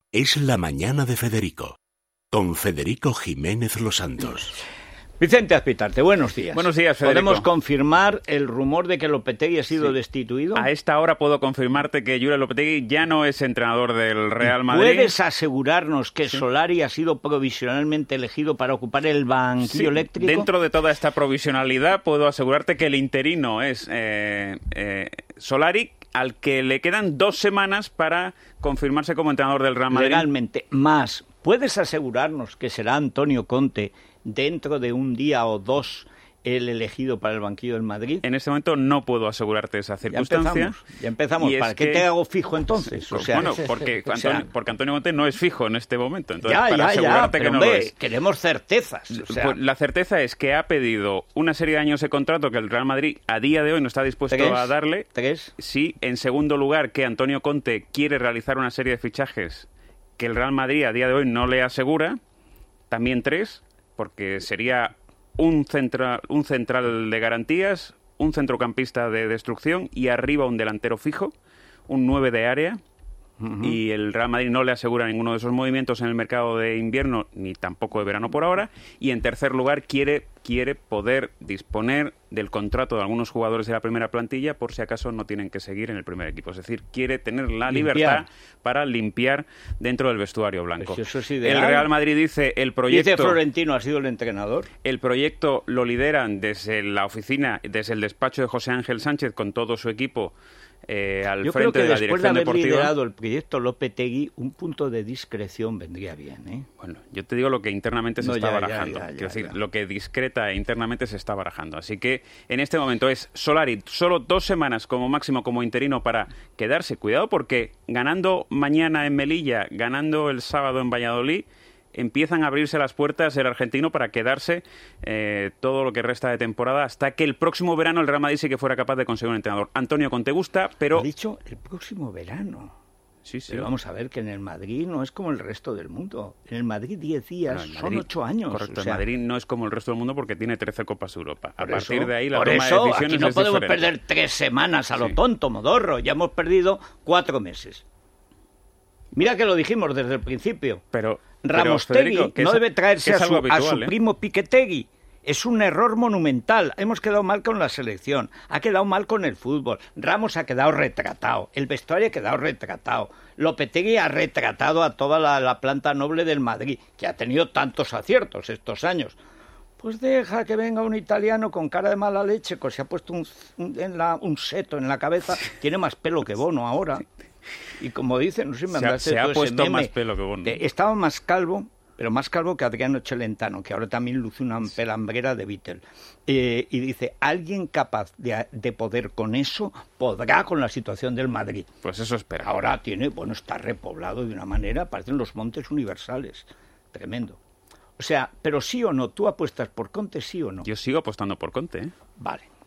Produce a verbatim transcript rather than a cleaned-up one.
Es la mañana de Federico, con Federico Jiménez Los Santos. Vicente Azpitarte, buenos días. Buenos días, Federico. ¿Podemos confirmar el rumor de que Lopetegui ha sido sí. destituido? A esta hora puedo confirmarte que Julen Lopetegui ya no es entrenador del Real Madrid. ¿Puedes asegurarnos que sí. Solari ha sido provisionalmente elegido para ocupar el banquillo sí. eléctrico? Dentro de toda esta provisionalidad puedo asegurarte que el interino es eh, eh, Solari, al que le quedan dos semanas para confirmarse como entrenador del Real Madrid. Legalmente, más, ¿puedes asegurarnos que será Antonio Conte dentro de un día o dos el elegido para el banquillo del Madrid? En este momento no puedo asegurarte esa circunstancia. Ya empezamos. Ya empezamos. ¿Para qué que... te hago fijo entonces? O sea, bueno, porque, o sea, Antonio, porque Antonio Conte no es fijo en este momento. Entonces, ya, para ya, asegurarte ya, que no hombre, lo es. Queremos certezas. O sea... pues la certeza es que ha pedido una serie de años de contrato que el Real Madrid a día de hoy no está dispuesto ¿Tres? a darle. ¿Tres? Sí, en segundo lugar, que Antonio Conte quiere realizar una serie de fichajes que el Real Madrid a día de hoy no le asegura. También tres, porque sería un central, un central de garantías, un centrocampista de destrucción y arriba un delantero fijo, un nueve de área. Uh-huh. Y el Real Madrid no le asegura ninguno de esos movimientos en el mercado de invierno ni tampoco de verano por ahora. Y en tercer lugar quiere, quiere poder disponer del contrato de algunos jugadores de la primera plantilla por si acaso no tienen que seguir en el primer equipo. Es decir, quiere tener la limpiar. libertad para limpiar dentro del vestuario blanco. Pues eso es el Real Madrid dice el proyecto... Dice Florentino ha sido el entrenador. El proyecto lo lideran desde la oficina, desde el despacho de José Ángel Sánchez con todo su equipo. Eh, al Yo frente creo que de la después dirección de haber deportiva. liderado el proyecto Lopetegui, un punto de discreción vendría bien, ¿eh? Bueno, yo te digo lo que internamente se no, está ya, barajando. Ya, ya, ya, Quiero decir, ya. lo que discreta e internamente se está barajando. Así que en este momento es Solari, solo dos semanas como máximo como interino para quedarse. Cuidado porque ganando mañana en Melilla, ganando el sábado en Valladolid, empiezan a abrirse las puertas el argentino para quedarse eh, todo lo que resta de temporada hasta que el próximo verano el Real Madrid sí que fuera capaz de conseguir un entrenador. Antonio Conte gusta, pero... Ha dicho el próximo verano. Sí, sí. Pero vamos a ver que en el Madrid no es como el resto del mundo. En el Madrid diez días no, Madrid, son ocho años. Correcto, o sea, el Madrid no es como el resto del mundo porque tiene trece Copas Europa. A por partir eso, de ahí la por toma eso, de decisiones aquí no es podemos diferente. perder tres semanas a lo sí. tonto, modorro. Ya hemos perdido cuatro meses. Mira que lo dijimos desde el principio. Pero Ramostegui no es, debe traerse a su, habitual, a su ¿eh? primo Piquetegui. Es un error monumental. Hemos quedado mal con la selección, ha quedado mal con el fútbol. Ramos ha quedado retratado, el vestuario ha quedado retratado. Lopetegui ha retratado a toda la, la planta noble del Madrid, que ha tenido tantos aciertos estos años. Pues deja que venga un italiano con cara de mala leche, que se ha puesto un, un, en la, un seto en la cabeza, tiene más pelo que Bono ahora. Y como dicen, no sé si me mandaste se ha, se ha todo puesto ese meme, más pelo que Bono. De, estaba más calvo, pero más calvo que Adriano Celentano, que ahora también luce una pelambrera de Beatle. Eh, y dice, alguien capaz de, de poder con eso, podrá con la situación del Madrid. Pues eso espera. Ahora tiene, bueno, está repoblado de una manera, parecen los montes universales. Tremendo. O sea, pero sí o no, ¿tú apuestas por Conte, sí o no? Yo sigo apostando por Conte, ¿eh? Vale.